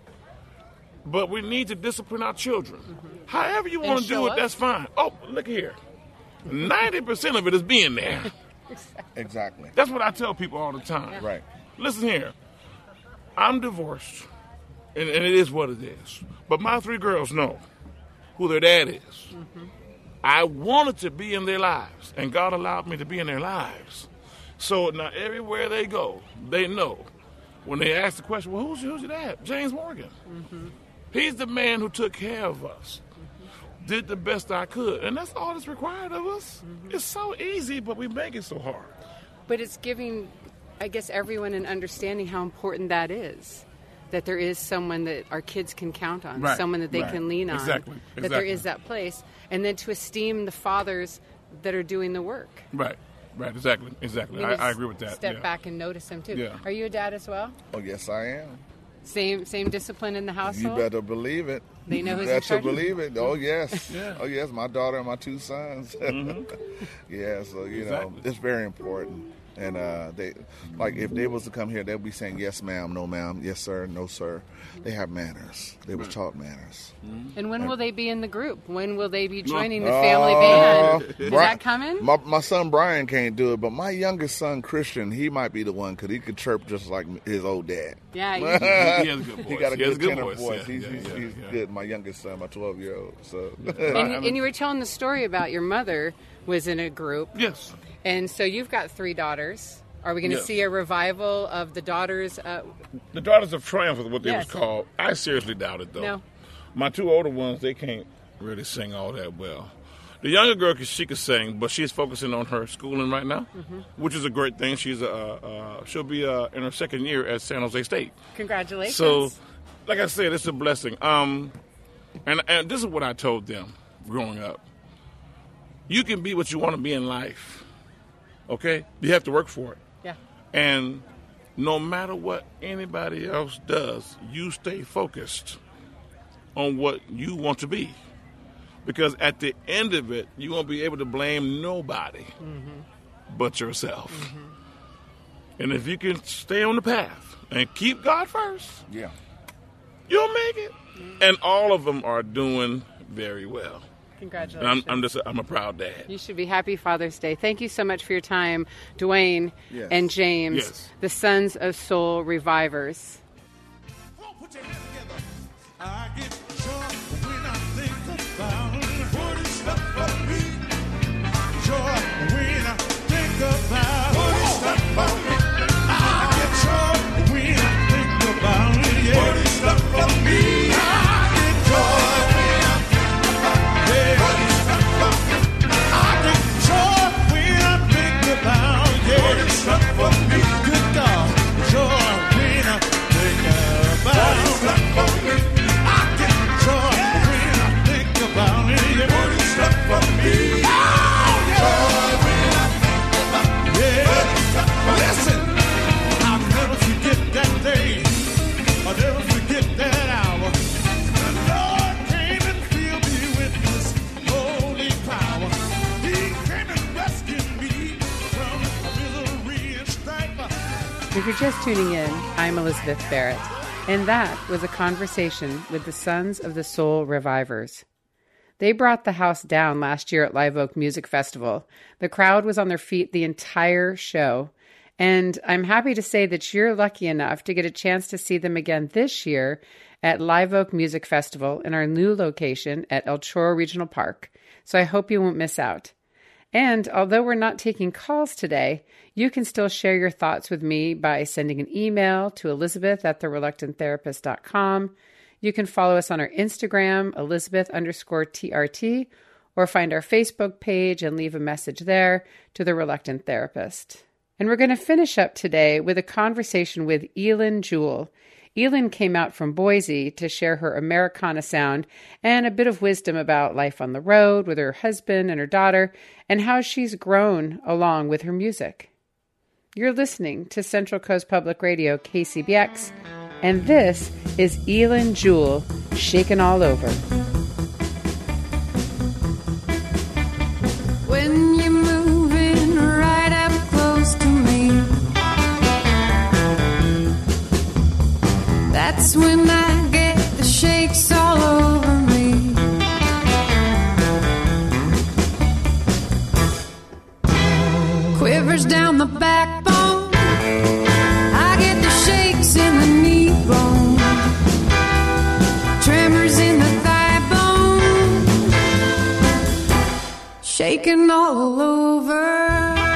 But we need to discipline our children. Mm-hmm. However you want to do it, us. That's fine. Oh, look here. ninety percent of it is being there. Exactly. That's what I tell people all the time. Yeah. Right. Listen here. I'm divorced, and, and it is what it is. But my three girls know who their dad is. Mm-hmm. I wanted to be in their lives, and God allowed me to be in their lives. So now everywhere they go, they know. When they ask the question, well, who's, who's your dad? James Morgan. Mm-hmm. He's the man who took care of us, mm-hmm. did the best I could. And that's all that's required of us. Mm-hmm. It's so easy, but we make it so hard. But it's giving, I guess, everyone an understanding how important that is. That there is someone that our kids can count on, right. someone that they right. can lean on. Exactly. That exactly. there is that place. And then to esteem the fathers that are doing the work. Right. Right, exactly, exactly. I, I agree with that. Step yeah. back and notice them, too. Yeah. Are you a dad as well? Oh, yes, I am. Same same discipline in the household? You better believe it. They know who's you in better charge? believe it. Oh, yes. Yeah. Oh, yes, my daughter and my two sons. Mm-hmm. Yeah, so, you exactly. know, it's very important. And uh, they, like, if they was to come here, they'll be saying, yes, ma'am, no, ma'am, yes, sir, no, sir. They have manners. They was taught manners. Mm-hmm. And when and, will they be in the group? When will they be joining uh, the family band? Is Brian, that coming? My, my son Brian can't do it, but my youngest son Christian, he might be the one because he could chirp just like his old dad. Yeah, he, he has a good voice. He got a he good, good tenor voice. voice. Yeah, he's yeah, he's, yeah, he's yeah. good. My youngest son, my twelve-year-old. So. and, and you were telling the story about your mother was in a group. Yes. And so you've got three daughters. Are we going to yes. see a revival of the Daughters? Uh, the Daughters of Triumph is what they yes. was called. I seriously doubt it, though. No. My two older ones, they can't really sing all that well. The younger girl, she can sing, but she's focusing on her schooling right now, mm-hmm. which is a great thing. She's a, uh, she'll be uh, in her second year at San Jose State. Congratulations. So, like I said, it's a blessing. Um, and, and this is what I told them growing up. You can be what you want to be in life, okay? You have to work for it. Yeah. And no matter what anybody else does, you stay focused on what you want to be. Because at the end of it, you won't be able to blame nobody mm-hmm. but yourself. Mm-hmm. And if you can stay on the path and keep God first, yeah, you'll make it. Mm-hmm. And all of them are doing very well. Congratulations. I'm, I'm just, a, I'm a proud dad. You should be happy Father's Day. Thank you so much for your time, Dwayne Yes. and James, Yes. the Sons of Soul Revivers. Put your hands together. I get joy when I think about what is stuff for me. Joy when I think about what is stuff for me. I get joy when I think about it. Yeah. What is stuff for me? I get joy when I think about yeah. What is stuff for me? I get joy when I think about yeah. What is stuff for me? Good God, joy when I think about what is stuff for me. I get joy when I think about it. Yeah. What is stuff for me? Oh, yeah. Joy when I think about yeah. What is stuff for me? Listen, I'll never forget that day. I'll never forget that hour. The Lord came and filled me with His holy power. He came and rescued me from misery and strife. If you're just tuning in, I'm Elizabeth Barrett, and that was a conversation with the Sons of the Soul Revivers. They brought the house down last year at Live Oak Music Festival. The crowd was on their feet the entire show, and I'm happy to say that you're lucky enough to get a chance to see them again this year at Live Oak Music Festival in our new location at El Chorro Regional Park, so I hope you won't miss out. And although we're not taking calls today, you can still share your thoughts with me by sending an email to elizabeth at the reluctant therapist dot com. You can follow us on our Instagram, Elizabeth underscore TRT, or find our Facebook page and leave a message there to The Reluctant Therapist. And we're going to finish up today with a conversation with Elin Jewell. Elin came out from Boise to share her Americana sound and a bit of wisdom about life on the road with her husband and her daughter and how she's grown along with her music. You're listening to Central Coast Public Radio, K C B X, and this is Elin Jewell, Shaken All Over. When you're moving right up close to me, that's when I get the shakes all over me. Quivers down the backbone, I get the shakes in the knee bone, tremors in the thigh bone, shaking all over.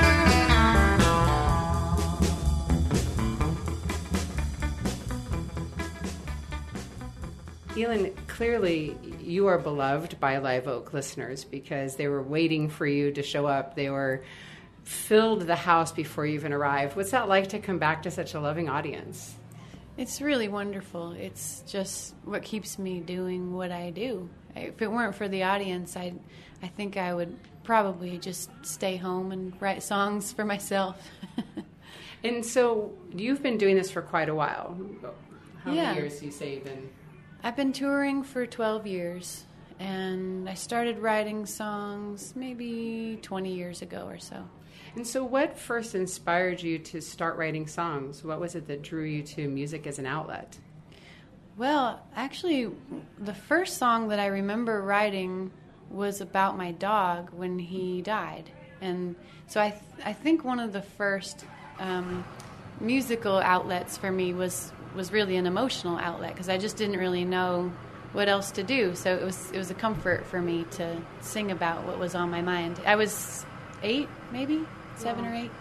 Elin, clearly you are beloved by Live Oak listeners because they were waiting for you to show up. They were filled the house before you even arrived. What's that like to come back to such a loving audience? It's really wonderful. It's just what keeps me doing what I do. If it weren't for the audience, I, I think I would probably just stay home and write songs for myself. And so you've been doing this for quite a while. How Yeah. many years do you say you've been? I've been touring for twelve years, and I started writing songs maybe twenty years ago or so. And so what first inspired you to start writing songs? What was it that drew you to music as an outlet? Well, actually, the first song that I remember writing was about my dog when he died. And so I, th- I think one of the first um, musical outlets for me was, was really an emotional outlet, because I just didn't really know what else to do. So it was it was a comfort for me to sing about what was on my mind. I was eight, maybe, seven or eight.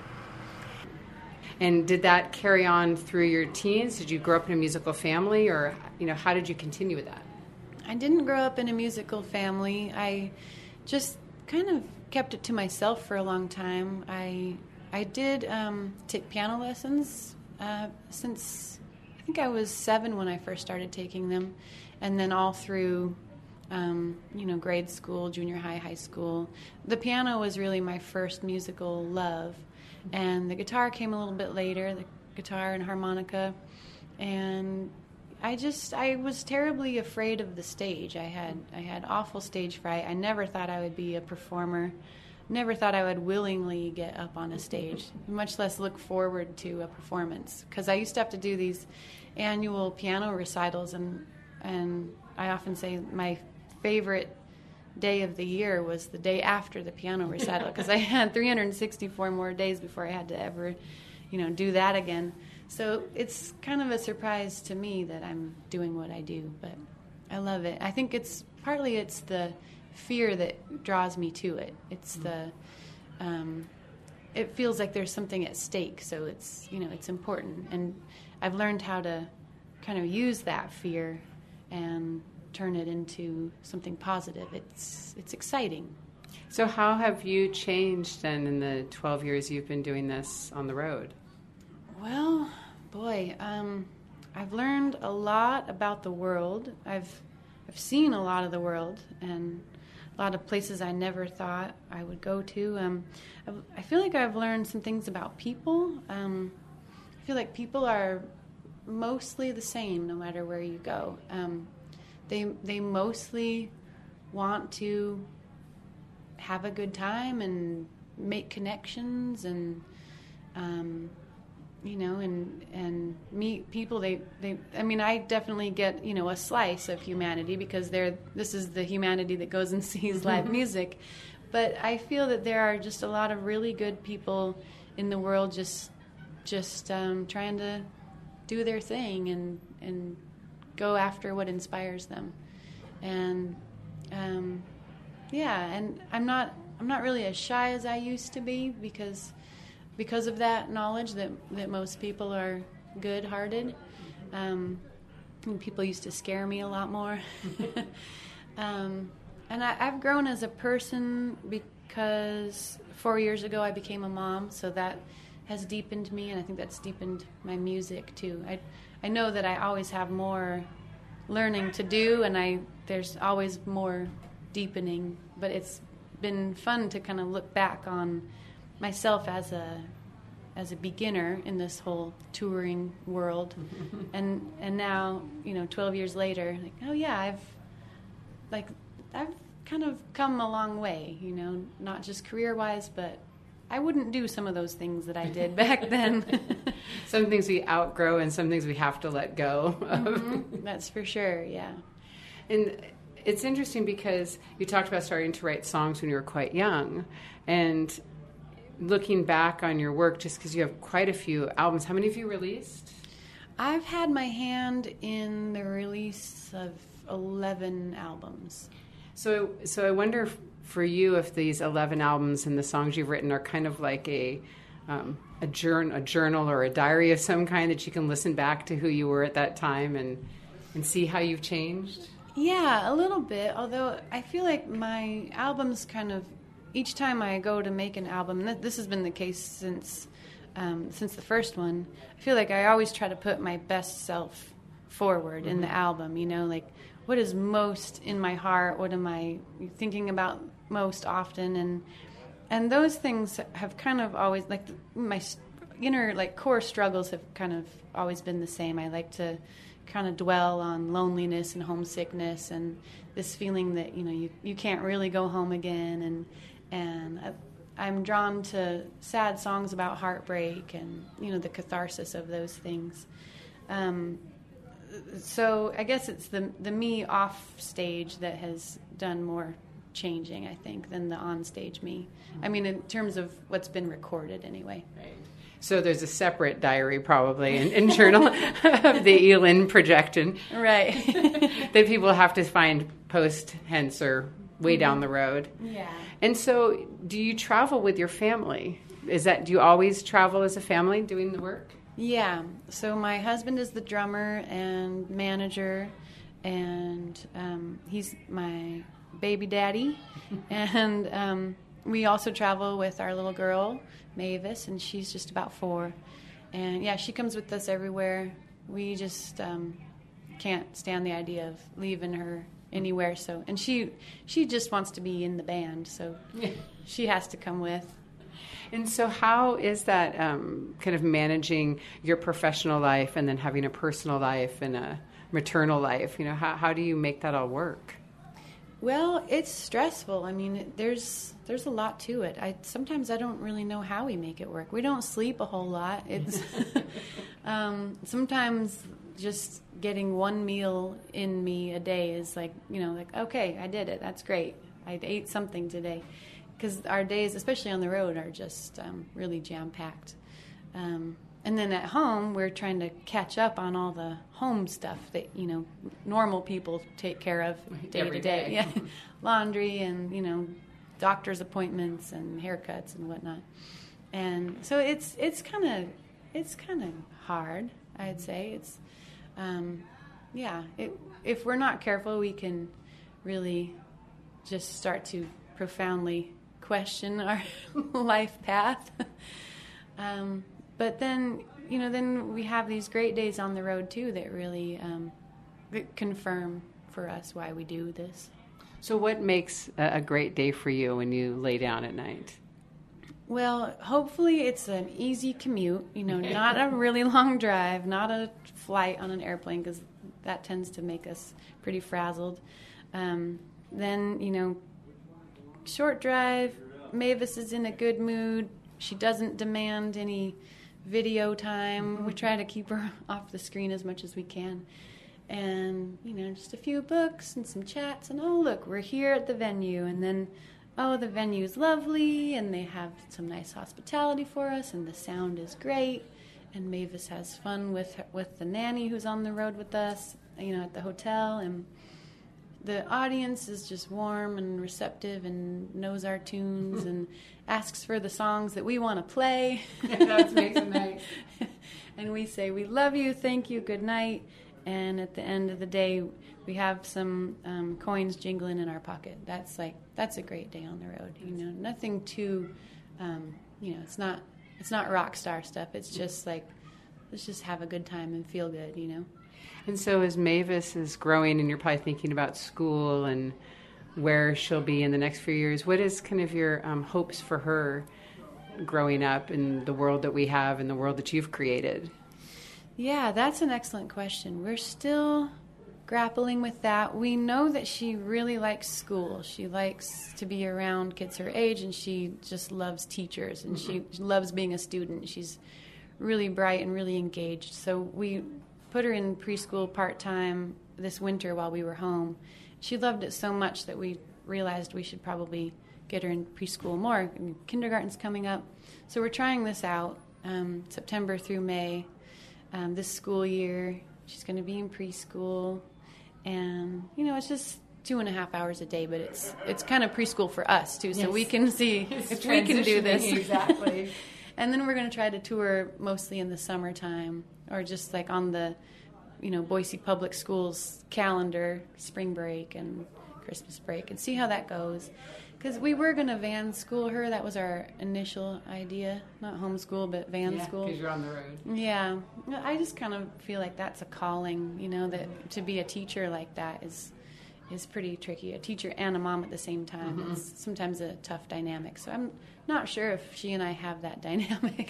And did that carry on through your teens? Did you grow up in a musical family, or you know, how did you continue with that? I didn't grow up in a musical family. I just kind of kept it to myself for a long time. I I did um, take piano lessons uh, since I think I was seven when I first started taking them, and then all through um, you know grade school, junior high, high school. The piano was really my first musical love, and the guitar came a little bit later. The guitar and harmonica, and I just I was terribly afraid of the stage. I had I had awful stage fright. I never thought I would be a performer. Never thought I would willingly get up on a stage, much less look forward to a performance. Because I used to have to do these annual piano recitals, and and I often say my favorite day of the year was the day after the piano recital, because I had three hundred sixty-four more days before I had to ever, you know, do that again. So it's kind of a surprise to me that I'm doing what I do, but I love it. I think it's partly it's the fear that draws me to it. It's the um, it feels like there's something at stake, so it's, you know, it's important, and I've learned how to kind of use that fear and turn it into something positive. It's it's exciting. So how have you changed then in the twelve years you've been doing this on the road? Well, boy, um, I've learned a lot about the world. I've I've seen a lot of the world and a lot of places I never thought I would go to. Um, I've, I feel like I've learned some things about people. Um, I feel like people are mostly the same no matter where you go. Um, they they mostly want to have a good time and make connections and um, you know and and meet people. They they I mean I definitely get, you know, a slice of humanity because they're this is the humanity that goes and sees live music, but I feel that there are just a lot of really good people in the world just just um, trying to do their thing and and go after what inspires them. And um, yeah, and I'm not I'm not really as shy as I used to be because because of that knowledge that that most people are good-hearted. Um, and people used to scare me a lot more. um, and I, I've grown as a person because four years ago I became a mom, so that has deepened me, and I think that's deepened my music too. I I know that I always have more learning to do, and I there's always more deepening, but it's been fun to kind of look back on myself as a as a beginner in this whole touring world. and and now, you know, twelve years later, like, oh yeah, I've like I've kind of come a long way, you know, not just career-wise, but I wouldn't do some of those things that I did back then. Some things we outgrow and some things we have to let go of. Mm-hmm. That's for sure, yeah. And it's interesting because you talked about starting to write songs when you were quite young. And looking back on your work, just because you have quite a few albums, how many have you released? I've had my hand in the release of eleven albums. So, so I wonder if, for you, if these eleven albums and the songs you've written are kind of like a um, a, journal, a journal or a diary of some kind that you can listen back to who you were at that time and and see how you've changed? Yeah, a little bit, although I feel like my albums kind of, each time I go to make an album, and this has been the case since um, since the first one, I feel like I always try to put my best self forward mm-hmm. in the album, you know, like what is most in my heart, what am I thinking about most often, and and those things have kind of always, like my inner like core struggles have kind of always been the same. I like to kind of dwell on loneliness and homesickness and this feeling that, you know, you, you can't really go home again, and and I, I'm drawn to sad songs about heartbreak and, you know, the catharsis of those things. Um, so I guess it's the the me off stage that has done more changing, I think, than the on stage me. I mean, in terms of what's been recorded anyway. Right. So there's a separate diary probably in, in journal of the Elin projection. Right. that people have to find post hence or way mm-hmm. down the road. Yeah. And so do you travel with your family? Is that, do you always travel as a family doing the work? Yeah. So my husband is the drummer and manager, and um, he's my baby daddy. and um, we also travel with our little girl, Mavis, and she's just about four. And yeah, she comes with us everywhere. We just um, can't stand the idea of leaving her anywhere. So, and she she just wants to be in the band, so she has to come with. And so how is that um, kind of managing your professional life and then having a personal life and a maternal life? You know, how how do you make that all work? Well, it's stressful. I mean, there's there's a lot to it. I sometimes I don't really know how we make it work. We don't sleep a whole lot. It's um, sometimes just getting one meal in me a day is like, you know, like, okay, I did it. That's great. I ate something today. Because our days, especially on the road, are just um, really jam-packed. Um, and then at home, we're trying to catch up on all the home stuff that, you know, normal people take care of day Every to day. day. Yeah. Laundry and, you know, doctor's appointments and haircuts and whatnot. And so it's it's kind of it's kind of hard, I'd say. It's um, yeah. It, if we're not careful, we can really just start to profoundly question our life path. um, but then, you know, then we have these great days on the road too that really um, that confirm for us why we do this. So what makes a, a great day for you when you lay down at night? Well, hopefully it's an easy commute, you know, not a really long drive, not a flight on an airplane, because that tends to make us pretty frazzled. Um, then, you know, short drive, Mavis is in a good mood. She doesn't demand any video time. We try to keep her off the screen as much as we can. And, you know, just a few books and some chats. And, oh, look, we're here at the venue. And then, oh, the venue's lovely, and they have some nice hospitality for us, and the sound is great. And Mavis has fun with her, with the nanny who's on the road with us, you know, at the hotel. And the audience is just warm and receptive and knows our tunes and asks for the songs that we want to play. That makes it nice. And we say, we love you, thank you, good night. And at the end of the day, we have some um, coins jingling in our pocket. That's like that's a great day on the road. You know, nothing too, um, you know, it's not it's not rock star stuff. It's just like let's just have a good time and feel good. You know. And so as Mavis is growing, and you're probably thinking about school and where she'll be in the next few years, what is kind of your um, hopes for her growing up in the world that we have and the world that you've created? Yeah, that's an excellent question. We're still grappling with that. We know that she really likes school. She likes to be around kids her age, and she just loves teachers, and she loves being a student. She's really bright and really engaged. So we put her in preschool part-time this winter while we were home. She loved it so much that we realized we should probably get her in preschool more. Kindergarten's coming up. So we're trying this out, um, September through May. Um, this school year, she's going to be in preschool, and you know, it's just two and a half hours a day, but it's it's kind of preschool for us too, so yes. we can see It's if we can do this. Exactly. And then we're going to try to tour mostly in the summertime, or just like on the, you know, Boise Public Schools calendar, spring break and Christmas break, and see how that goes. Because we were going to van school her. That was our initial idea. Not homeschool, but van Yeah, school. because you're on the road. Yeah. I just kind of feel like that's a calling, you know, that to be a teacher like that is is pretty tricky. A teacher and a mom at the same time. Mm-hmm. It's sometimes a tough dynamic. So I'm not sure if she and I have that dynamic.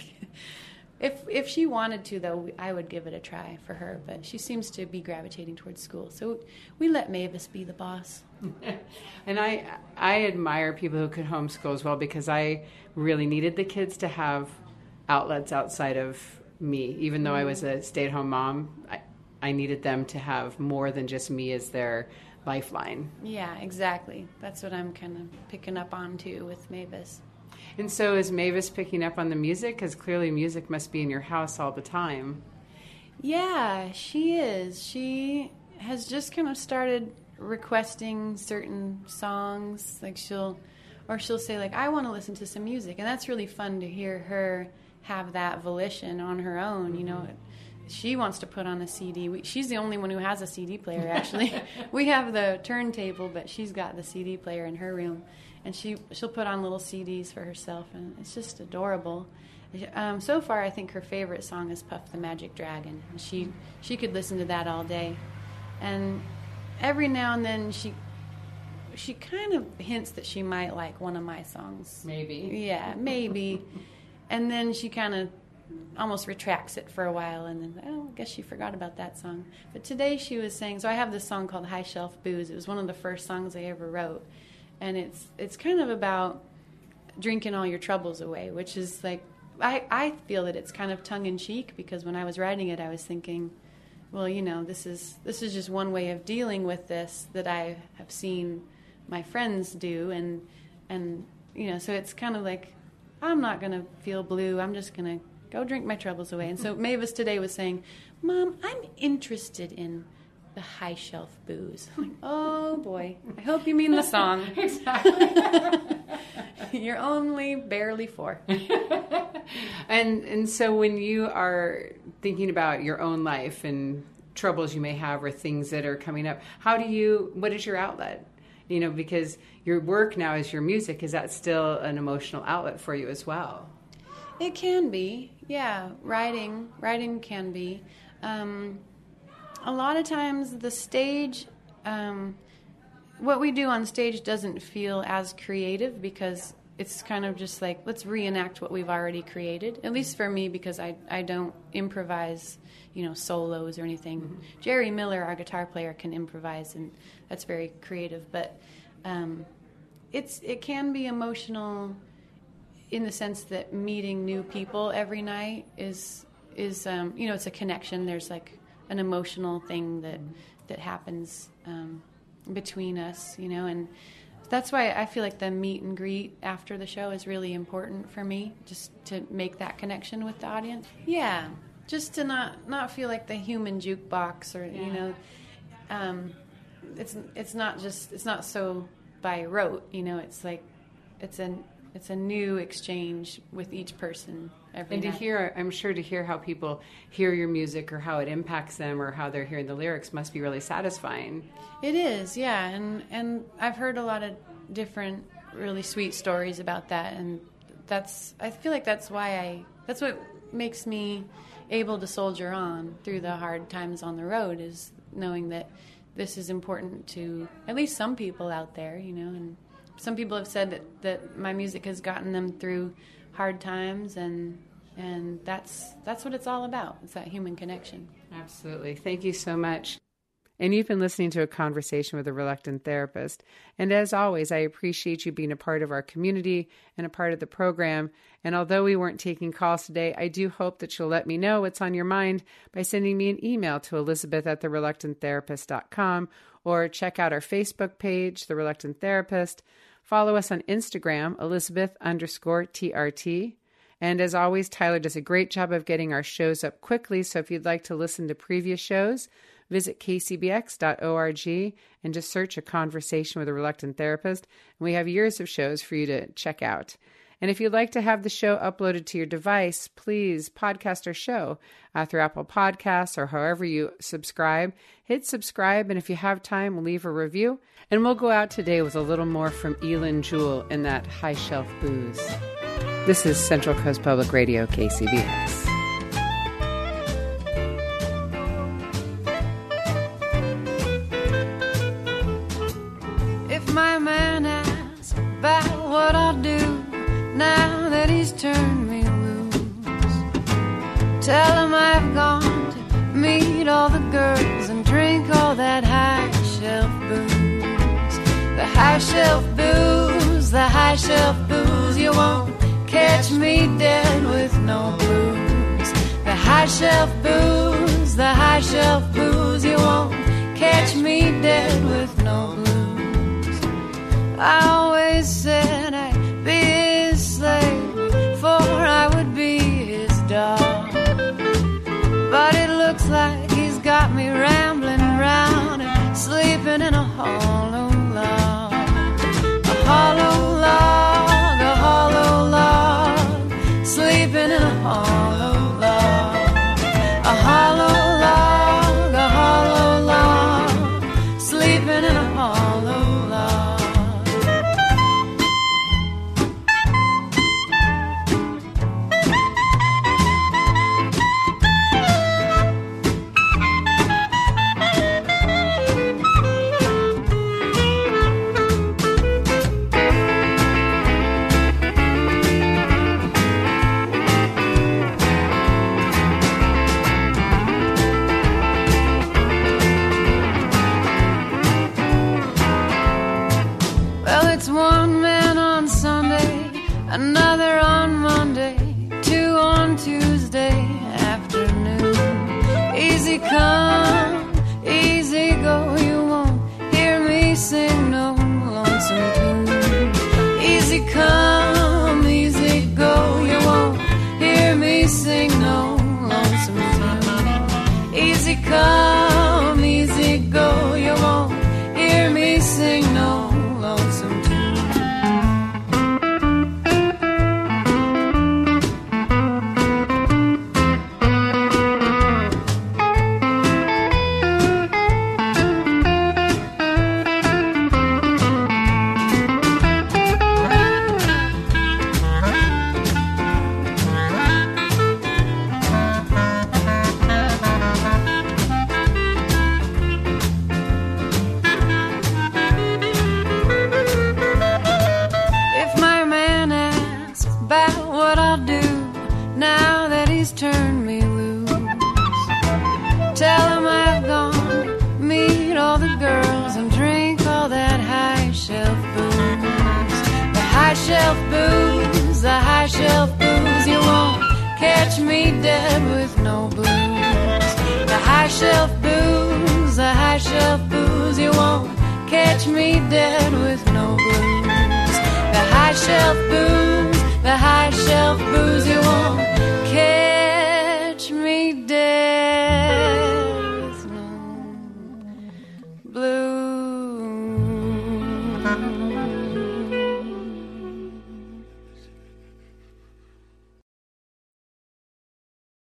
If if she wanted to, though, I would give it a try for her. But she seems to be gravitating towards school. So we let Mavis be the boss. And I I admire people who could homeschool as well, because I really needed the kids to have outlets outside of me. Even though I was a stay-at-home mom, I, I needed them to have more than just me as their lifeline. Yeah, exactly. That's what I'm kind of picking up on, too, with Mavis. And so is Mavis picking up on the music? Because clearly music must be in your house all the time. Yeah, she is. She has just kind of started requesting certain songs. Like she'll, or she'll say like, I want to listen to some music. And that's really fun to hear her have that volition on her own. You know, she wants to put on a C D. We, she's the only one who has a C D player, actually. We have the turntable, but she's got the C D player in her room. And she, she'll put on little C Ds for herself, and it's just adorable. Um, so far, I think her favorite song is Puff the Magic Dragon. And she, she could listen to that all day. And every now and then, she she kind of hints that she might like one of my songs. Maybe. Yeah, maybe. And then she kind of almost retracts it for a while, and then, oh, I guess she forgot about that song. But today she was saying, so I have this song called High Shelf Booze. It was one of the first songs I ever wrote. And it's it's kind of about drinking all your troubles away, which is like, I, I feel that it's kind of tongue-in-cheek, because when I was writing it, I was thinking, well, you know, this is this is just one way of dealing with this that I have seen my friends do, and and you know, so it's kind of like, I'm not gonna feel blue. I'm just gonna go drink my troubles away. And so Mavis today was saying, Mom, I'm interested in the high shelf booze. I'm like, oh boy, I hope you mean the song. Exactly. You're only barely four. and and so when you are thinking about your own life and troubles you may have or things that are coming up, how do you, what is your outlet? You know, because your work now is your music. Is that still an emotional outlet for you as well? It can be, yeah. Writing, writing can be. Um, a lot of times the stage, um, what we do on stage doesn't feel as creative because it's kind of just like, let's reenact what we've already created. At least for me, because I, I don't improvise, you know, solos or anything. Mm-hmm. Jerry Miller, our guitar player, can improvise, and that's very creative. But um, it's it can be emotional in the sense that meeting new people every night is is um, you know, it's a connection. There's like an emotional thing that that happens um, between us, you know, and that's why I feel like the meet and greet after the show is really important for me, just to make that connection with the audience. Yeah, just to not not feel like the human jukebox, or yeah. you know, um, it's it's not just it's not so by rote, you know. It's like it's an it's a new exchange with each person every and night. to hear, I'm sure to hear how people hear your music or how it impacts them or how they're hearing the lyrics must be really satisfying. It is, yeah, and and I've heard a lot of different really sweet stories about that, and that's I feel like that's why I that's what makes me able to soldier on through the hard times on the road, is knowing that this is important to at least some people out there, you know, and some people have said that, that my music has gotten them through hard times, and and that's that's what it's all about. It's that human connection. Absolutely. Thank you so much. And you've been listening to A Conversation with a Reluctant Therapist. And as always, I appreciate you being a part of our community and a part of the program. And although we weren't taking calls today, I do hope that you'll let me know what's on your mind by sending me an email to elizabeth at the reluctant therapist dot com, or check out our Facebook page, The Reluctant Therapist. Follow us on Instagram, Elizabeth underscore T R T. And as always, Tyler does a great job of getting our shows up quickly. So if you'd like to listen to previous shows, visit k c b x dot org and just search A Conversation with a Reluctant Therapist. And we have years of shows for you to check out. And if you'd like to have the show uploaded to your device, please podcast our show uh, through Apple Podcasts or however you subscribe. Hit subscribe, and if you have time, leave a review. And we'll go out today with a little more from Elin Jewell and that high shelf booze. This is Central Coast Public Radio, K C B X. If my man asks about what I'll do now that he's turned me loose, tell him I've gone to meet all the girls and drink all that high shelf booze. The high shelf booze, the high shelf booze, you won't catch me dead with no blues. The high shelf booze, the high shelf booze, you won't catch me dead with no blues. I always said I'd be his slave, for I would be his dog. But it looks like he's got me rambling around and sleeping in a hollow log. A hollow log, a hollow log, sleeping in a hollow log. A hollow log, a hollow log, sleeping in a hollow log. Easy come, easy go. You won't hear me sing no lonesome tune. Easy come, easy go. You won't hear me sing no lonesome tune. Shelf booze, the high shelf booze. You won't catch me dead with no blues. The high shelf booze, the high shelf booze. You won't catch me dead with no blues. The high shelf booze, the high shelf booze. You won't catch me dead with no blues.